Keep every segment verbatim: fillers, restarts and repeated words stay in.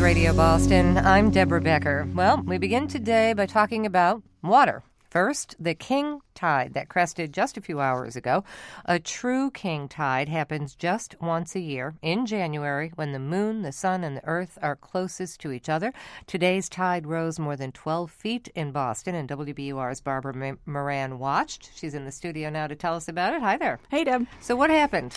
Radio Boston. I'm Deborah Becker. Well, we begin today by talking about water. First, the king tide that crested just a few hours ago. A true king tide happens just once a year in January when the moon, the sun, and the earth are closest to each other. Today's tide rose more than twelve feet in Boston, and W B U R's Barbara Moran watched. She's in the studio now to tell us about it. Hi there. Hey, Deb. So what happened?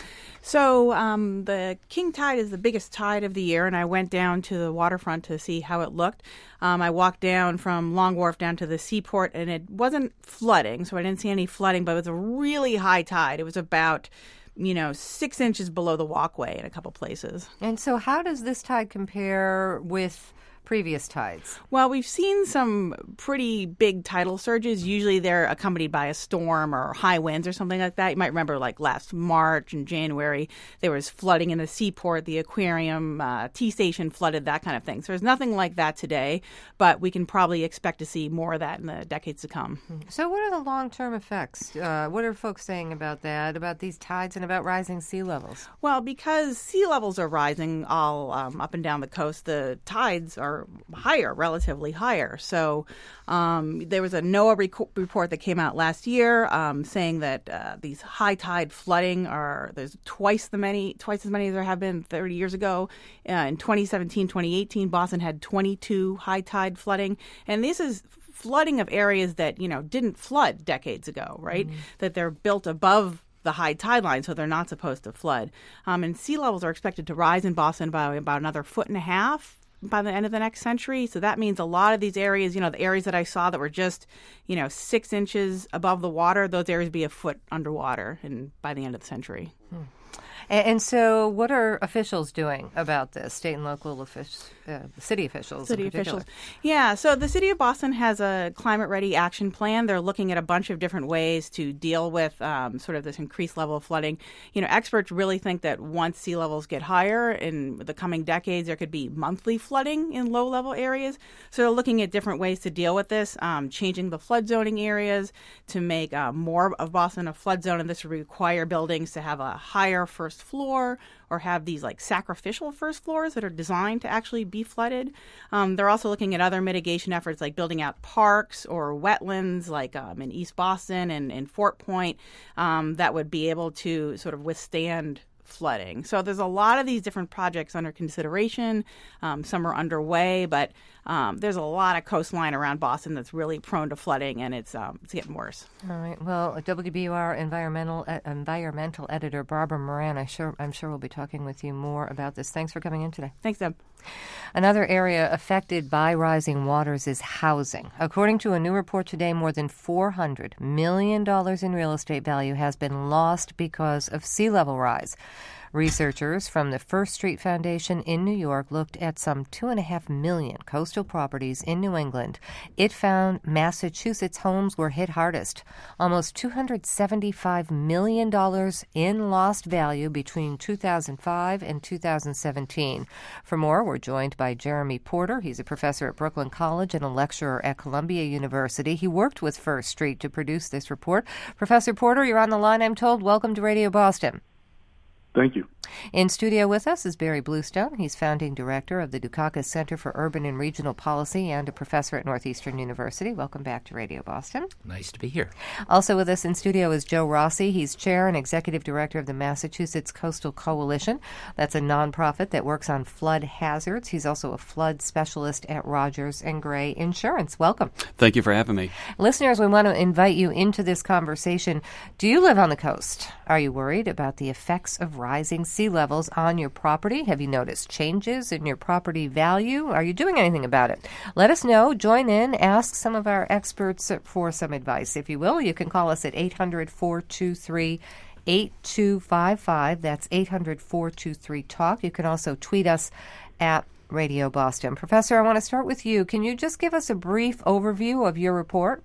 So um, the king tide is the biggest tide of the year, and I went down to the waterfront to see how it looked. Um, I walked down from Long Wharf down to the seaport, and it wasn't flooding, so I didn't see any flooding, but it was a really high tide. It was about, you know, six inches below the walkway in a couple places. And so how does this tide compare with previous tides? Well, we've seen some pretty big tidal surges. Usually they're accompanied by a storm or high winds or something like that. You might remember like last March and January, there was flooding in the seaport, the aquarium, uh, T-station flooded, that kind of thing. So there's nothing like that today, but we can probably expect to see more of that in the decades to come. So what are the long-term effects? Uh, what are folks saying about that, about these tides and about rising sea levels? Well, because sea levels are rising all um, up and down the coast, the tides are higher, relatively higher. So um, there was a NOAA rec- report that came out last year um, saying that uh, these high tide flooding are there's twice the many, twice as many as there have been thirty years ago. Uh, in twenty seventeen, twenty eighteen, Boston had twenty-two high tide flooding, and this is flooding of areas that you know didn't flood decades ago, right? Mm-hmm. That they're built above the high tide line, so they're not supposed to flood. Um, and sea levels are expected to rise in Boston by about another foot and a half by the end of the next century. So that means a lot of these areas, you know, the areas that I saw that were just, you know, six inches above the water, those areas be a foot underwater and by the end of the century. Hmm. And, and so what are officials doing about this, state and local officials, uh, city officials City in particular? officials. Yeah, so the City of Boston has a climate-ready action plan. They're looking at a bunch of different ways to deal with um, sort of this increased level of flooding. You know, experts really think that once sea levels get higher in the coming decades, there could be monthly flooding in low-level areas. So they're looking at different ways to deal with this, um, changing the flood zoning areas to make uh, more of Boston a flood zone, and this would require buildings to have a higher first floor or have these like sacrificial first floors that are designed to actually be flooded. Um, they're also looking at other mitigation efforts like building out parks or wetlands like um, in East Boston and in Fort Point um, that would be able to sort of withstand flooding. So there's a lot of these different projects under consideration. Um, some are underway, but um, there's a lot of coastline around Boston that's really prone to flooding, and it's um, it's getting worse. All right. Well, W B U R environmental uh, environmental editor Barbara Moran, I sure I'm sure we'll be talking with you more about this. Thanks for coming in today. Thanks, Deb. Another area affected by rising waters is housing. According to a new report today, more than four hundred million dollars in real estate value has been lost because of sea level rise. Researchers from the First Street Foundation in New York looked at some two and a half million coastal properties in New England. It found Massachusetts homes were hit hardest. Almost two hundred seventy-five million dollars in lost value between two thousand five and two thousand seventeen. For more, we're joined by Jeremy Porter. He's a professor at Brooklyn College and a lecturer at Columbia University. He worked with First Street to produce this report. Professor Porter, you're on the line, I'm told. Welcome to Radio Boston. Thank you. In studio with us is Barry Bluestone. He's founding director of the Dukakis Center for Urban and Regional Policy and a professor at Northeastern University. Welcome back to Radio Boston. Nice to be here. Also with us in studio is Joe Rossi. He's chair and executive director of the Massachusetts Coastal Coalition. That's a nonprofit that works on flood hazards. He's also a flood specialist at Rogers and Gray Insurance. Welcome. Thank you for having me. Listeners, we want to invite you into this conversation. Do you live on the coast? Are you worried about the effects of rising sea levels on your property? Have you noticed changes in your property value? Are you doing anything about it? Let us know. Join in. Ask some of our experts for some advice, if you will. You can call us at eight hundred, four two three, eight two five five. That's eight hundred, four two three, TALK. You can also tweet us at Radio Boston. Professor, I want to start with you. Can you just give us a brief overview of your report?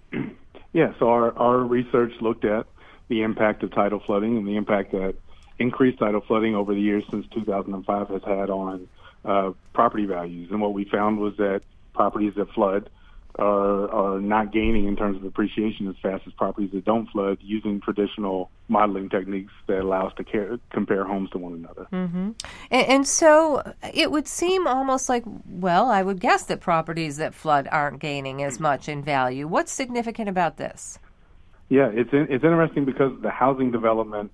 Yeah, so our, our research looked at the impact of tidal flooding and the impact that increased tidal flooding over the years since two thousand five has had on uh, property values. And what we found was that properties that flood are are not gaining in terms of appreciation as fast as properties that don't flood, using traditional modeling techniques that allow us to care, compare homes to one another. Mm-hmm. And, and so it would seem almost like, well, I would guess that properties that flood aren't gaining as much in value. What's significant about this? Yeah, it's in, it's interesting because the housing development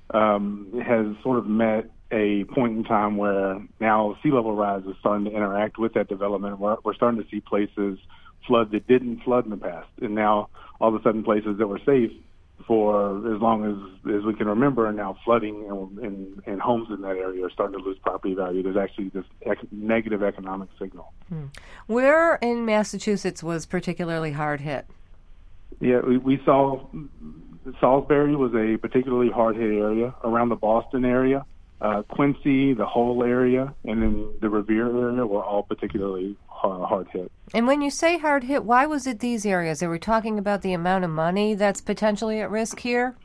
um, has sort of met a point in time where now sea level rise is starting to interact with that development. We're, we're starting to see places flood that didn't flood in the past, and now all of a sudden places that were safe for as long as, as we can remember are now flooding, and, and, and homes in that area are starting to lose property value. There's actually this ec- negative economic signal. Hmm. Where in Massachusetts was particularly hard hit? Yeah, we, we saw Salisbury was a particularly hard hit area around the Boston area. Uh, Quincy, the whole area, and then the Revere area were all particularly hard, hard hit. And when you say hard hit, why was it these areas? Are we talking about the amount of money that's potentially at risk here?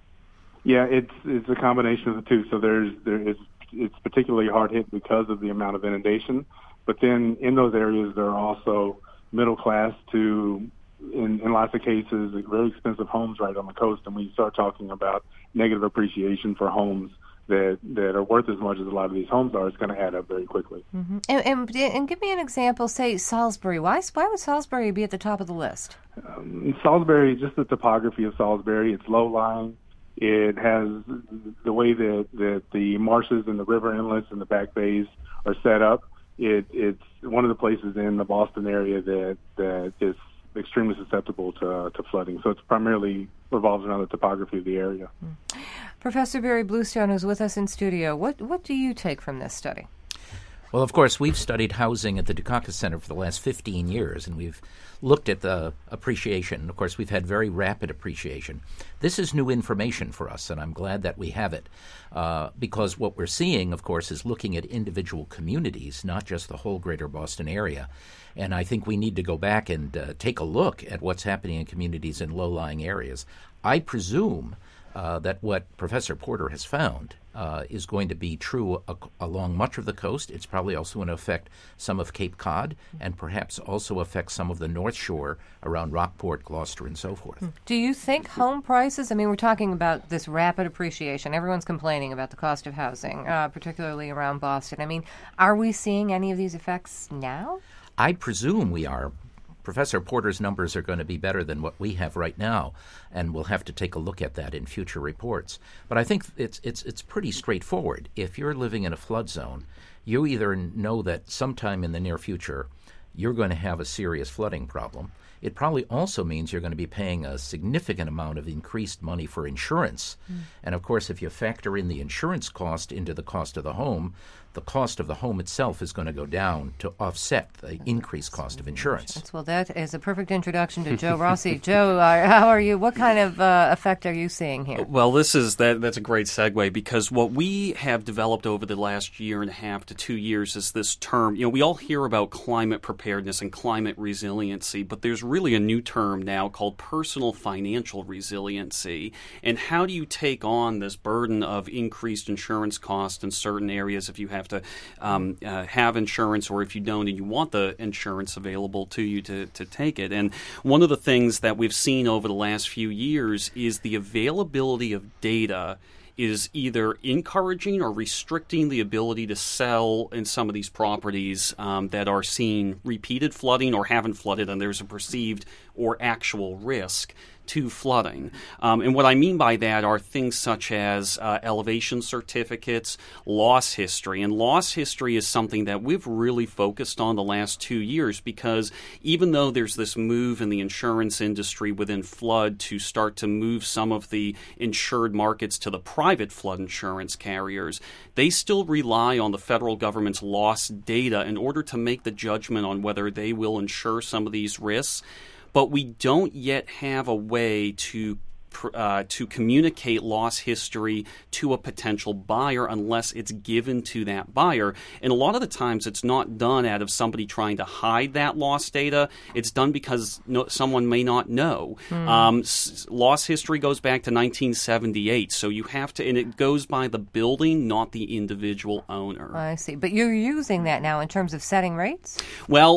Yeah, it's it's a combination of the two. So there's there is it's particularly hard hit because of the amount of inundation, but then in those areas there are also middle class to in, in lots of cases very expensive homes right on the coast, and we start talking about negative appreciation for homes that that are worth as much as a lot of these homes are, it's going to add up very quickly. Mm-hmm. And, and and give me an example, say Salisbury. Why why would Salisbury be at the top of the list? Um, Salisbury, just the topography of Salisbury, it's low-lying. It has the way that, that the marshes and the river inlets and the back bays are set up. It, it's one of the places in the Boston area that, that is extremely susceptible to, to flooding. So it's primarily revolves around the topography of the area. Mm. Professor Barry Bluestone is with us in studio. What what do you take from this study? Well, of course, we've studied housing at the Dukakis Center for the last fifteen years, and we've looked at the appreciation. Of course, we've had very rapid appreciation. This is new information for us, and I'm glad that we have it, uh, because what we're seeing, of course, is looking at individual communities, not just the whole greater Boston area. And I think we need to go back and uh, take a look at what's happening in communities in low-lying areas. I presume uh, that what Professor Porter has found uh, is going to be true ac- along much of the coast. It's probably also going to affect some of Cape Cod and perhaps also affect some of the North Shore around Rockport, Gloucester, and so forth. Do you think home prices, I mean, we're talking about this rapid appreciation. Everyone's complaining about the cost of housing, uh, particularly around Boston. I mean, are we seeing any of these effects now? I presume we are. Professor Porter's numbers are going to be better than what we have right now, and we'll have to take a look at that in future reports. But I think it's it's it's pretty straightforward. If you're living in a flood zone, you either know that sometime in the near future you're going to have a serious flooding problem. It probably also means you're going to be paying a significant amount of increased money for insurance. Mm. And, of course, if you factor in the insurance cost into the cost of the home, the cost of the home itself is going to go down to offset the increased cost of insurance. Well, that is a perfect introduction to Joe Rossi. Joe, uh, how are you? What kind of uh, effect are you seeing here? Well, this is that. That's a great segue, because what we have developed over the last year and a half to two years is this term. You know, we all hear about climate preparedness and climate resiliency, but there's really a new term now called personal financial resiliency. And how do you take on this burden of increased insurance costs in certain areas if you have to um, uh, have insurance, or if you don't and you want the insurance available to you to, to take it? And one of the things that we've seen over the last few years is the availability of data is either encouraging or restricting the ability to sell in some of these properties um, that are seeing repeated flooding or haven't flooded, and there's a perceived or actual risk to flooding. Um, and what I mean by that are things such as uh, elevation certificates, loss history. And loss history is something that we've really focused on the last two years because even though there's this move in the insurance industry within flood to start to move some of the insured markets to the private flood insurance carriers, they still rely on the federal government's loss data in order to make the judgment on whether they will insure some of these risks. But we don't yet have a way to uh, to communicate loss history to a potential buyer unless it's given to that buyer. And a lot of the times it's not done out of somebody trying to hide that loss data. It's done because no, someone may not know. Mm. Um, s- loss history goes back to nineteen seventy-eight. So you have to, and it goes by the building, not the individual owner. I see. But you're using that now in terms of setting rates? Well,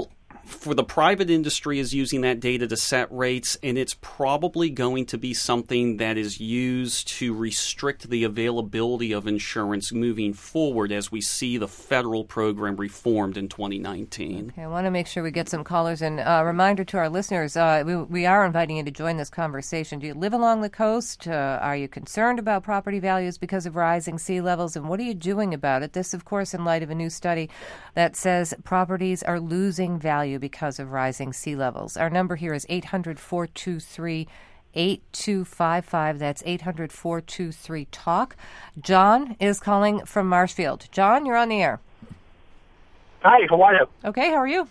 for the private industry is using that data to set rates, and it's probably going to be something that is used to restrict the availability of insurance moving forward as we see the federal program reformed in twenty nineteen. Okay, I want to make sure we get some callers. And a uh, reminder to our listeners, uh, we, we are inviting you to join this conversation. Do you live along the coast? Uh, are you concerned about property values because of rising sea levels? And what are you doing about it? This, of course, in light of a new study that says properties are losing value because of rising sea levels. Our number here is eight hundred, four two three, eight two five five. That's eight hundred, four two three, talk. John is calling from Marshfield. John, you're on the air. Hi, how are you? Okay, how are you?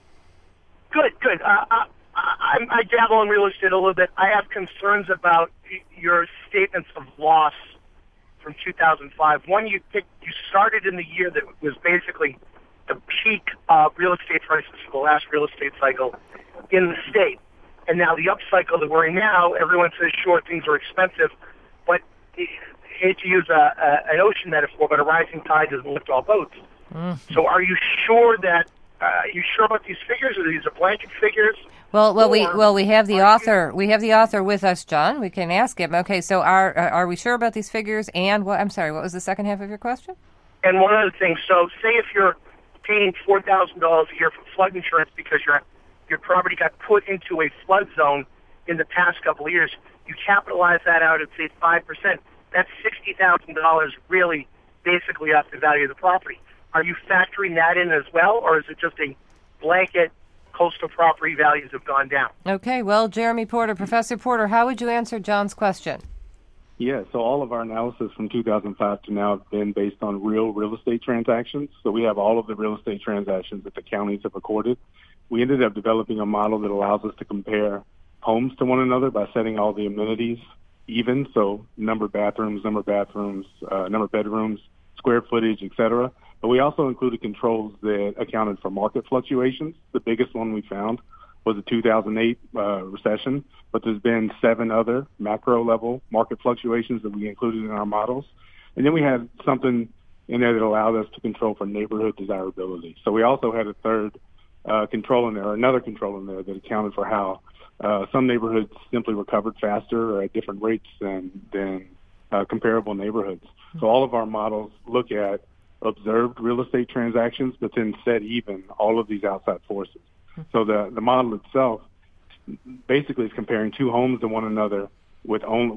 Good, good. Uh, I, I, I dabble in real estate a little bit. I have concerns about your statements of loss from two thousand five. One, you picked, you started in the year that was basically the peak of real estate prices for the last real estate cycle in the state. And now the upcycle that we're in now, everyone says, sure, things are expensive, but I hate to use a, a, an ocean metaphor, but a rising tide doesn't lift all boats. Mm. So are you sure that, uh, are you sure about these figures? Are these are blanket figures? Well, well, we well we have the author. You? We have the author with us, John. We can ask him. Okay, so are are we sure about these figures? And what? I'm sorry. What was the second half of your question? And one other thing. So, say if you're paying four thousand dollars a year for flood insurance because your your property got put into a flood zone in the past couple of years, you capitalize that out at say five percent. That's sixty thousand dollars, really, basically off the value of the property. Are you factoring that in as well, or is it just a blanket? Coastal property values have gone down. Okay, well, Jeremy Porter, Professor Porter, how would you answer John's question? Yeah, so all of our analysis from two thousand five to now have been based on real real estate transactions. So we have all of the real estate transactions that the counties have recorded. We ended up developing a model that allows us to compare homes to one another by setting all the amenities even, so number of bathrooms, number of bathrooms, uh, number of bedrooms, square footage, et cetera. But we also included controls that accounted for market fluctuations. The biggest one we found was the two thousand eight uh, recession, but there's been seven other macro-level market fluctuations that we included in our models. And then we had something in there that allowed us to control for neighborhood desirability. So we also had a third uh, control in there, or another control in there that accounted for how uh, some neighborhoods simply recovered faster or at different rates than, than uh, comparable neighborhoods. Mm-hmm. So all of our models look at observed real estate transactions, but then set even all of these outside forces. Mm-hmm. So the, the model itself basically is comparing two homes to one another with only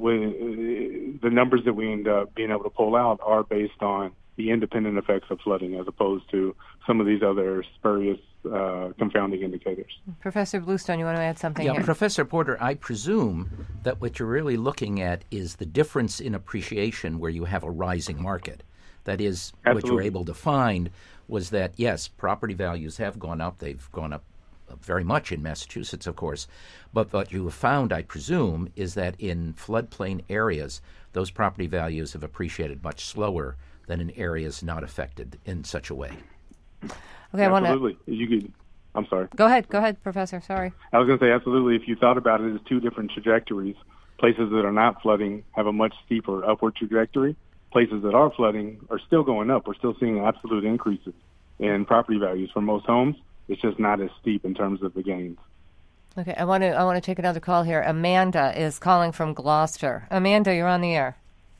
with, the numbers that we end up being able to pull out are based on the independent effects of flooding as opposed to some of these other spurious uh, confounding indicators. Professor Bluestone, you want to add something yeah, here? Professor Porter, I presume that what you're really looking at is the difference in appreciation where you have a rising market. That is, Absolutely. What you were able to find was that, yes, property values have gone up. They've gone up very much in Massachusetts, of course. But what you have found, I presume, is that in floodplain areas, those property values have appreciated much slower than in areas not affected in such a way. Okay, I want to... Absolutely. You could, I'm sorry. Go ahead. Go ahead, Professor. Sorry. I was going to say, absolutely. If you thought about it as two different trajectories, places that are not flooding have a much steeper upward trajectory. Places that are flooding are still going up. We're still seeing absolute increases in property values for most homes. It's just not as steep in terms of the gains. Okay, I want to I want to take another call here. Amanda is calling from Gloucester. Amanda, you're on the air.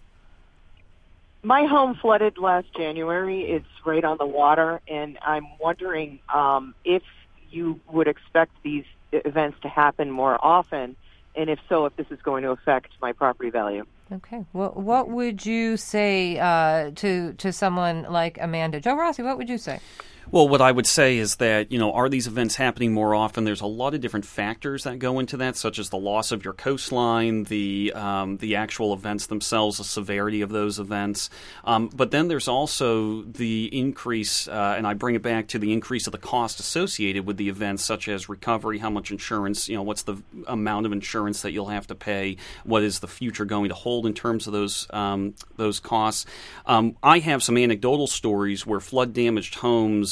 My home flooded last January. It's right on the water, and I'm wondering um, if you would expect these events to happen more often, and if so, if this is going to affect my property value. Okay. Well, what would you say uh, to to someone like Amanda? Joe Rossi, what would you say? Well, what I would say is that, you know, are these events happening more often? There's a lot of different factors that go into that, such as the loss of your coastline, the um, the actual events themselves, the severity of those events. Um, but then there's also the increase, uh, and I bring it back to the increase of the cost associated with the events, such as recovery, how much insurance, you know, what's the amount of insurance that you'll have to pay, what is the future going to hold in terms of those um, those costs. Um, I have some anecdotal stories where flood-damaged homes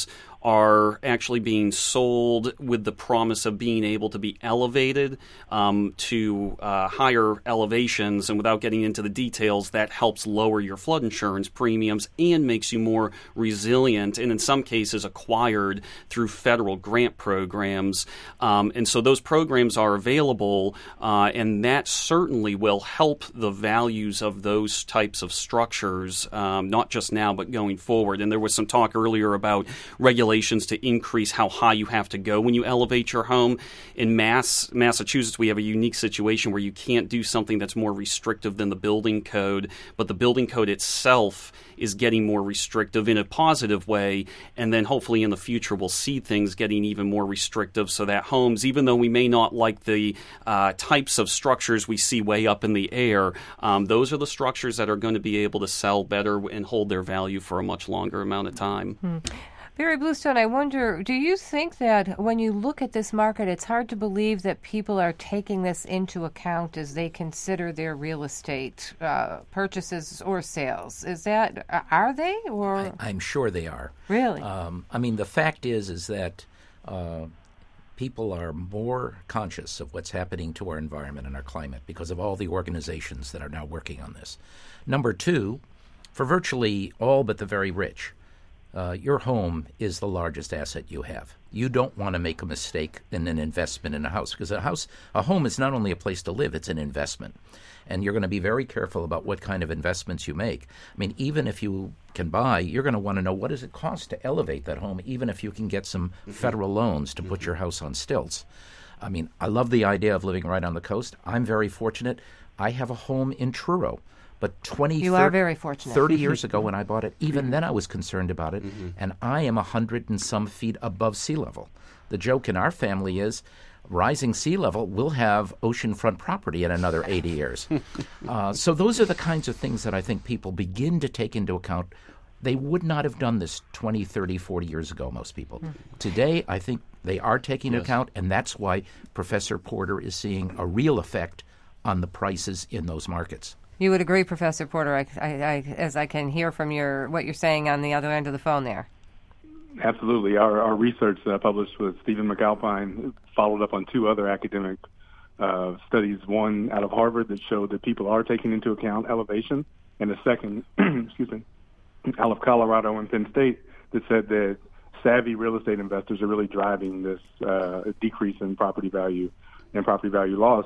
are actually being sold with the promise of being able to be elevated um, to uh, higher elevations. And without getting into the details, that helps lower your flood insurance premiums and makes you more resilient, and in some cases acquired through federal grant programs. Um, and so those programs are available, uh, and that certainly will help the values of those types of structures, um, not just now, but going forward. And there was some talk earlier about regulations to increase how high you have to go when you elevate your home. In Mass, Massachusetts, we have a unique situation where you can't do something that's more restrictive than the building code, but the building code itself is getting more restrictive in a positive way, and then hopefully in the future we'll see things getting even more restrictive so that homes, even though we may not like the uh, types of structures we see way up in the air, um, those are the structures that are going to be able to sell better and hold their value for a much longer amount of time. Hmm. Barry Bluestone, I wonder, do you think that when you look at this market, it's hard to believe that people are taking this into account as they consider their real estate uh, purchases or sales? Is that, are they? Or I, I'm sure they are. Really? Um, I mean, the fact is, is that uh, people are more conscious of what's happening to our environment and our climate because of all the organizations that are now working on this. Number two, for virtually all but the very rich, Uh, your home is the largest asset you have. You don't want to make a mistake in an investment in a house, because a house, a home is not only a place to live, it's an investment. And you're going to be very careful about what kind of investments you make. I mean, even if you can buy, you're going to want to know what does it cost to elevate that home, even if you can get some mm-hmm. federal loans to mm-hmm. put your house on stilts. I mean, I love the idea of living right on the coast. I'm very fortunate. I have a home in Truro. But twenty, you are very fortunate. thirty years ago when I bought it, even then I was concerned about it, mm-hmm. and I am a hundred and some feet above sea level. The joke in our family is rising sea level will have oceanfront property in another eighty years. uh, so those are the kinds of things that I think people begin to take into account. They would not have done this twenty, thirty, forty years ago, most people. Mm-hmm. Today, I think they are taking yes. into account, and that's why Professor Porter is seeing a real effect on the prices in those markets. You would agree, Professor Porter, I, I, I, as I can hear from your what you're saying on the other end of the phone there. Absolutely. Our, our research uh, published with Stephen McAlpine followed up on two other academic uh, studies, one out of Harvard that showed that people are taking into account elevation, and a second, excuse me, out of Colorado and Penn State that said that savvy real estate investors are really driving this uh, decrease in property value and property value loss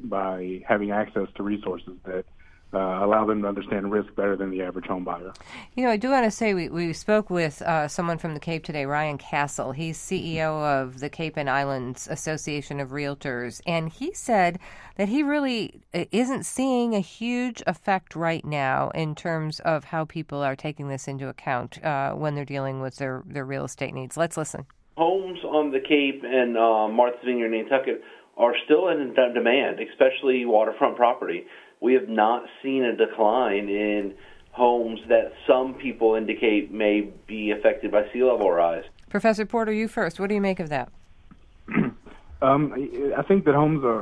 by having access to resources that Uh, allow them to understand risk better than the average home buyer. You know, I do want to say we, we spoke with uh, someone from the Cape today, Ryan Castle. He's C E O of the Cape and Islands Association of Realtors, and he said that he really isn't seeing a huge effect right now in terms of how people are taking this into account uh, when they're dealing with their, their real estate needs. Let's listen. Homes on the Cape and uh, Martha's Vineyard, Nantucket are still in demand, especially waterfront property. We have not seen a decline in homes that some people indicate may be affected by sea level rise. Professor Porter, you first. What do you make of that? um, I think that homes are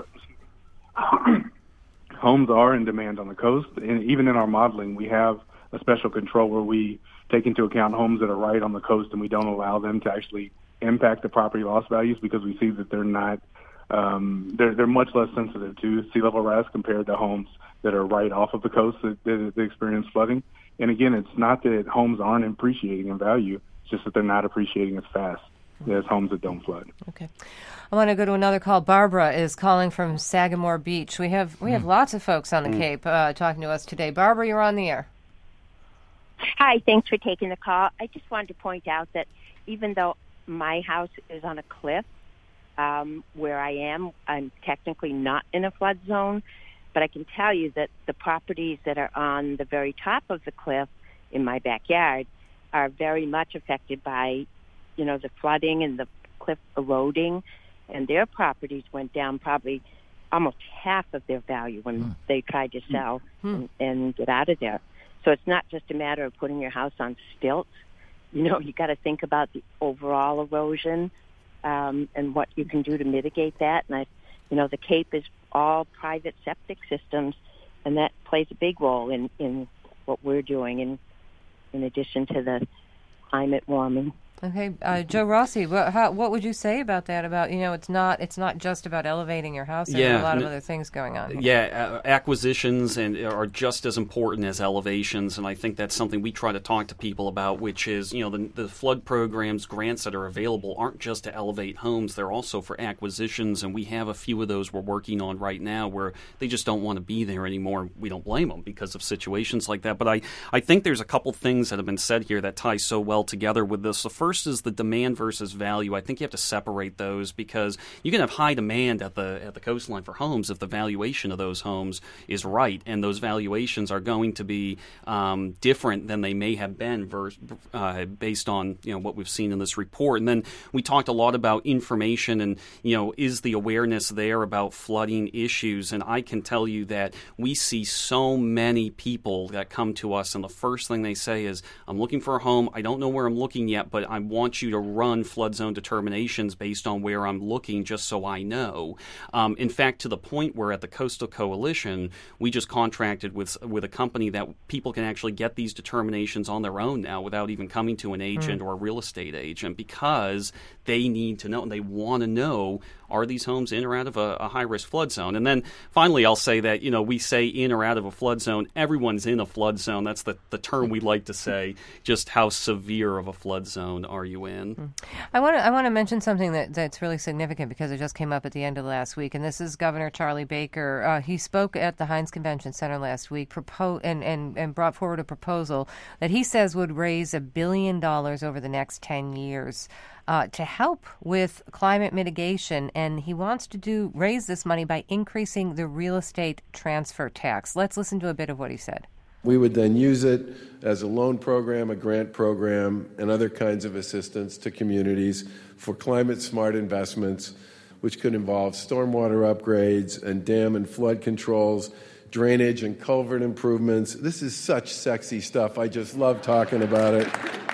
homes are in demand on the coast, and even in our modeling, we have a special control where we take into account homes that are right on the coast, and we don't allow them to actually impact the property loss values because we see that they're not um, they're they're much less sensitive to sea level rise compared to homes that are right off of the coast that, that, that experience flooding. And again, it's not that homes aren't appreciating in value; it's just that they're not appreciating as fast as homes that don't flood. Okay, I want to go to another call. Barbara is calling from Sagamore Beach. We have we have mm. lots of folks on the mm. Cape uh, talking to us today. Barbara, you're on the air. Hi, thanks for taking the call. I just wanted to point out that even though my house is on a cliff, um, where I am, I'm technically not in a flood zone. But I can tell you that the properties that are on the very top of the cliff in my backyard are very much affected by, you know, the flooding and the cliff eroding. And their properties went down probably almost half of their value when mm. they tried to sell mm. and, and get out of there. So it's not just a matter of putting your house on stilts. You know, you got to think about the overall erosion um, and what you can do to mitigate that. And I, you know, the Cape is all private septic systems, and that plays a big role in, in what we're doing in, in addition to the climate warming. Okay, uh, Joe Rossi, what, how, what would you say about that? About you know, it's not it's not just about elevating your house. There yeah, are a lot of n- other things going on. Yeah, uh, acquisitions and are just as important as elevations, and I think that's something we try to talk to people about. Which is, you know, the, the flood programs grants that are available aren't just to elevate homes; they're also for acquisitions, and we have a few of those we're working on right now where they just don't want to be there anymore. We don't blame them because of situations like that. But I, I think there's a couple things that have been said here that tie so well together with this. The first is the demand versus value. I think you have to separate those because you can have high demand at the at the coastline for homes if the valuation of those homes is right, and those valuations are going to be um, different than they may have been vers- uh, based on you know what we've seen in this report. And then we talked a lot about information and you know is the awareness there about flooding issues. And I can tell you that we see so many people that come to us, and the first thing they say is, "I'm looking for a home. I don't know where I'm looking yet, but I want you to run flood zone determinations based on where I'm looking just so I know." Um, in fact, to the point where at the Coastal Coalition, we just contracted with with a company that people can actually get these determinations on their own now without even coming to an agent mm. or a real estate agent because they need to know and they want to know, are these homes in or out of a, a high-risk flood zone? And then finally, I'll say that, you know, we say in or out of a flood zone. Everyone's in a flood zone. That's the, the term we like to say. Just how severe of a flood zone are you in? I want to I want to mention something that, that's really significant because it just came up at the end of last week, and this is Governor Charlie Baker. Uh, he spoke at the Heinz Convention Center last week propo- and, and, and brought forward a proposal that he says would raise a billion dollars over the next ten years. Uh, to help with climate mitigation, and he wants to do raise this money by increasing the real estate transfer tax. Let's listen to a bit of what he said. We would then use it as a loan program, a grant program, and other kinds of assistance to communities for climate-smart investments, which could involve stormwater upgrades and dam and flood controls, drainage and culvert improvements. This is such sexy stuff. I just love talking about it.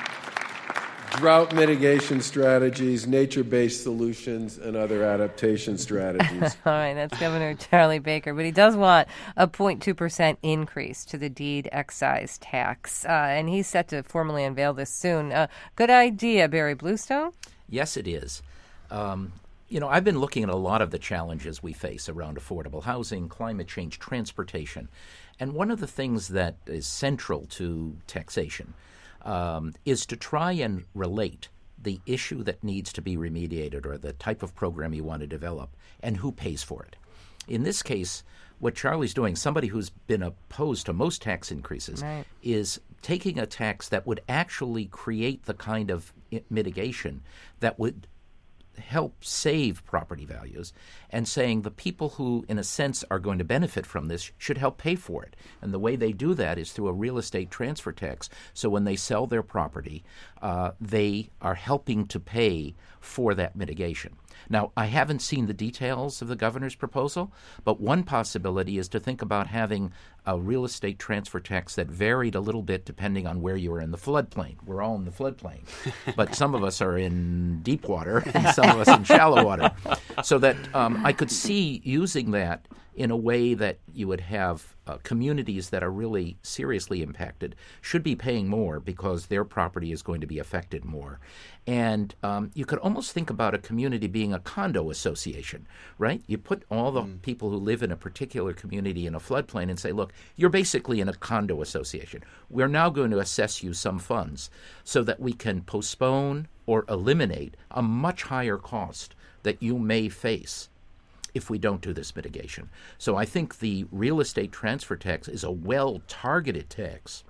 Drought mitigation strategies, nature-based solutions, and other adaptation strategies. All right, that's Governor Charlie Baker. But he does want a zero point two percent increase to the deed excise tax. Uh, and he's set to formally unveil this soon. Uh, good idea, Barry Bluestone? Yes, it is. Um, you know, I've been looking at a lot of the challenges we face around affordable housing, climate change, transportation. And one of the things that is central to taxation Um, is to try and relate the issue that needs to be remediated or the type of program you want to develop and who pays for it. In this case, what Charlie's doing, somebody who's been opposed to most tax increases, right, is taking a tax that would actually create the kind of mitigation that would help save property values and saying the people who, in a sense, are going to benefit from this should help pay for it. And the way they do that is through a real estate transfer tax. So when they sell their property, uh, they are helping to pay for that mitigation. Now, I haven't seen the details of the governor's proposal, but one possibility is to think about having a real estate transfer tax that varied a little bit depending on where you were in the floodplain. We're all in the floodplain, but some of us are in deep water and some of us in shallow water. So that um, I could see using that in a way that you would have uh, communities that are really seriously impacted should be paying more because their property is going to be affected more. And um, you could almost think about a community being a condo association, right? You put all the mm. people who live in a particular community in a floodplain and say, look, you're basically in a condo association. We're now going to assess you some funds so that we can postpone or eliminate a much higher cost that you may face if we don't do this mitigation. So I think the real estate transfer tax is a well-targeted tax,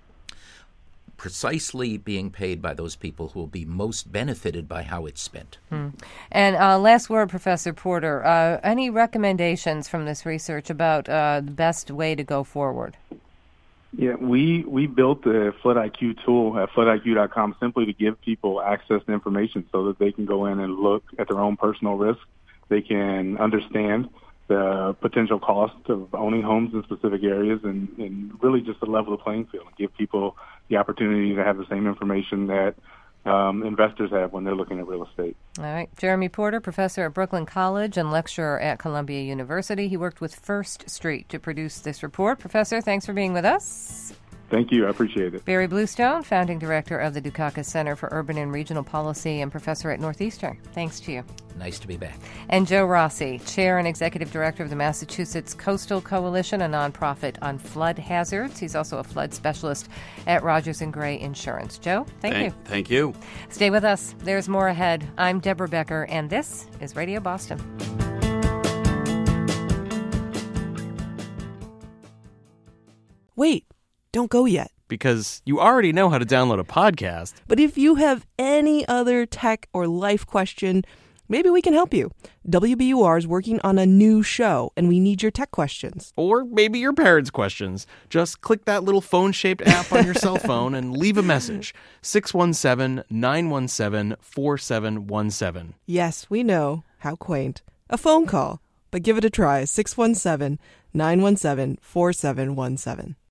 precisely being paid by those people who will be most benefited by how it's spent. Hmm. And uh, last word, Professor Porter, uh, any recommendations from this research about uh, the best way to go forward? Yeah, we, we built the Flood I Q tool at flood I Q dot com simply to give people access to information so that they can go in and look at their own personal risk. They can understand the potential cost of owning homes in specific areas and, and really just to level the playing field and give people the opportunity to have the same information that um, investors have when they're looking at real estate. All right. Jeremy Porter, professor at Brooklyn College and lecturer at Columbia University. He worked with First Street to produce this report. Professor, thanks for being with us. Thank you. I appreciate it. Barry Bluestone, founding director of the Dukakis Center for Urban and Regional Policy and professor at Northeastern. Thanks to you. Nice to be back. And Joe Rossi, chair and executive director of the Massachusetts Coastal Coalition, a nonprofit on flood hazards. He's also a flood specialist at Rogers and Gray Insurance. Joe, thank, thank you. Thank you. Stay with us. There's more ahead. I'm Deborah Becker, and this is Radio Boston. Wait, don't go yet. Because you already know how to download a podcast. But if you have any other tech or life question, maybe we can help you. W B U R is working on a new show, and we need your tech questions. Or maybe your parents' questions. Just click that little phone-shaped app on your cell phone and leave a message. six one seven, nine one seven, four seven one seven. Yes, we know. How quaint. A phone call. But give it a try. six one seven, nine one seven, four seven one seven.